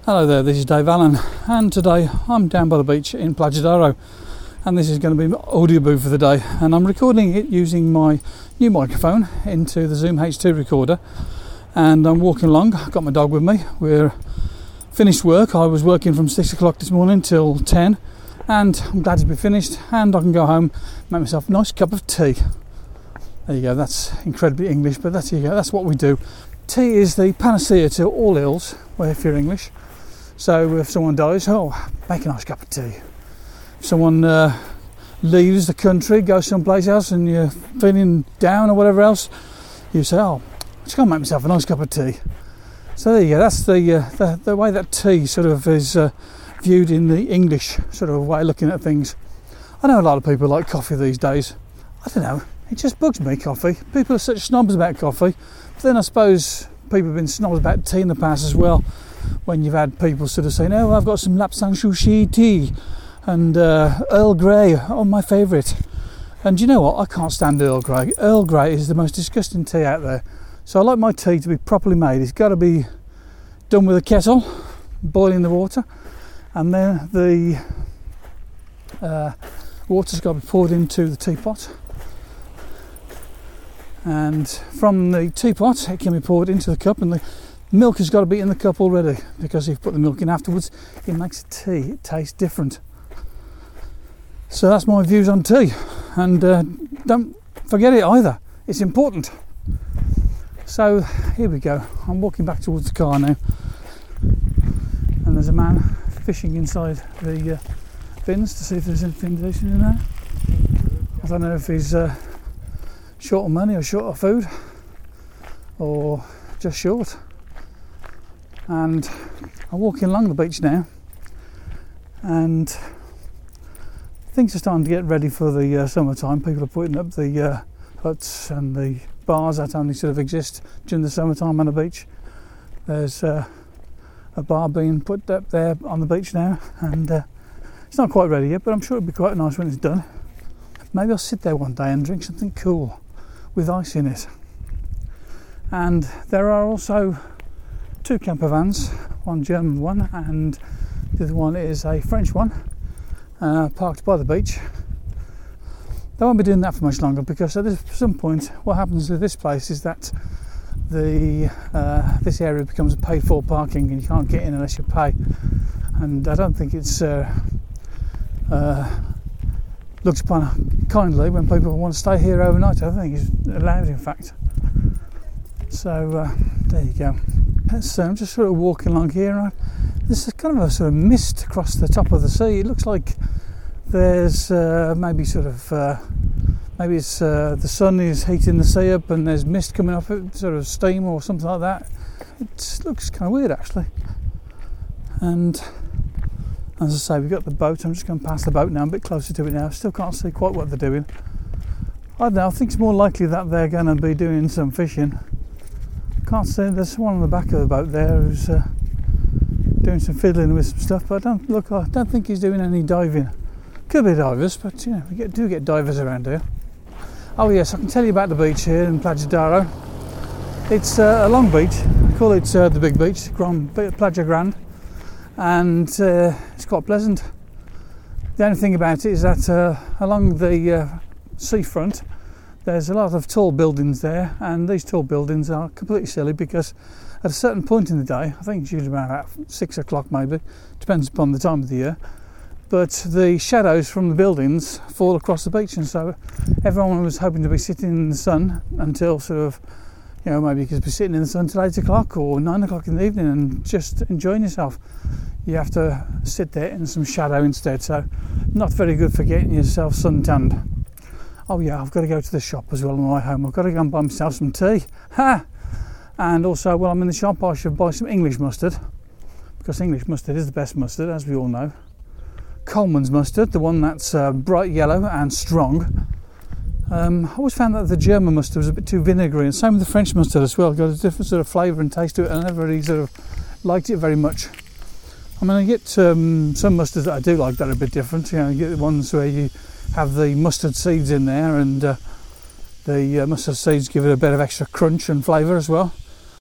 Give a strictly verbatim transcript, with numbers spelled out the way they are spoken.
Hello there, this is Dave Allen, and today I'm down by the beach in Playa d'Aro, and this is going to be my audio booth for the day, and I'm recording it using my new microphone into the Zoom H two recorder, and I'm walking along. I've got my dog with me. We're finished work. I was working from six o'clock this morning till ten, and I'm glad to be finished, and I can go home, make myself a nice cup of tea. There you go, that's incredibly English, but that's, you go, that's what we do. Tea is the panacea to all ills, well, if you're English. So if someone dies, oh, make a nice cup of tea. If someone uh, leaves the country, goes someplace else and you're feeling down or whatever else, you say, oh, just go and make myself a nice cup of tea. So there you go, that's the, uh, the, the way that tea sort of is uh, viewed in the English sort of way of looking at things. I know a lot of people like coffee these days. I don't know, it just bugs me, coffee. People are such snobs about coffee, but then I suppose people have been snobs about tea in the past as well. When you've had people sort of saying, oh, I've got some Lapsang Souci tea and uh, Earl Grey, oh, my favourite. And you know what? I can't stand Earl Grey. Earl Grey is the most disgusting tea out there. So I like my tea to be properly made. It's got to be done with a kettle, boiling the water, and then the uh, water's got to be poured into the teapot. And from the teapot, it can be poured into the cup, and the milk has got to be in the cup already, because if you put the milk in afterwards, it makes the tea, it tastes different. So that's my views on tea, and uh, don't forget it either, it's important. So here we go, I'm walking back towards the car now, and there's a man fishing inside the uh, bins to see if there's anything decent in there. I don't know if he's uh, short on money or short of food, or just short. And I'm walking along the beach now, and things are starting to get ready for the uh, summertime. People are putting up the uh, huts and the bars that only sort of exist during the summertime on the beach. There's uh, a bar being put up there on the beach now, and uh, it's not quite ready yet, but I'm sure it'll be quite nice when it's done. Maybe I'll sit there one day and drink something cool with ice in it. And there are also two camper vans, one German one and the other one is a French one, uh, parked by the beach. They won't be doing that for much longer, because at this, some point what happens with this place is that the uh, this area becomes paid for parking, and you can't get in unless you pay, and I don't think it's uh, uh, looked upon kindly when people want to stay here overnight. I don't think it's allowed, in fact. So uh, there you go. So I'm just sort of walking along here, and there's a kind of a sort of mist across the top of the sea. It looks like there's uh, maybe sort of uh, maybe it's uh, the sun is heating the sea up, and there's mist coming off it, sort of steam or something like that. It looks kind of weird actually. And as I say, we've got the boat. I'm just going past the boat now, I'm a bit closer to it now. Still can't see quite what they're doing. I don't know. I think it's more likely that they're going to be doing some fishing. Can't see, there's one on the back of the boat there who's uh, doing some fiddling with some stuff, but I don't look. I don't think he's doing any diving. Could be divers, but you know, we get, do get divers around here. Oh yes, I can tell you about the beach here in Playa d'Aro. It's uh, a long beach. I call it uh, the big beach, Grand, Playa Grande, and uh, it's quite pleasant. The only thing about it is that uh, along the uh, seafront, there's a lot of tall buildings there, and these tall buildings are completely silly, because at a certain point in the day, I think it's usually around about six o'clock maybe, depends upon the time of the year, but the shadows from the buildings fall across the beach, and so everyone was hoping to be sitting in the sun until sort of, you know, maybe you could be sitting in the sun till eight o'clock or nine o'clock in the evening and just enjoying yourself. You have to sit there in some shadow instead, so not very good for getting yourself suntanned. Oh yeah, I've got to go to the shop as well on my way home. I've got to go and buy myself some tea. Ha! And also, while I'm in the shop, I should buy some English mustard, because English mustard is the best mustard, as we all know. Coleman's mustard, the one that's uh, bright yellow and strong. Um, I always found that the German mustard was a bit too vinegary, and same with the French mustard as well. Got a different sort of flavour and taste to it, and I never really sort of liked it very much. I mean, I get um, some mustards that I do like that are a bit different. You know, you get the ones where you have the mustard seeds in there, and uh, the uh, mustard seeds give it a bit of extra crunch and flavour as well.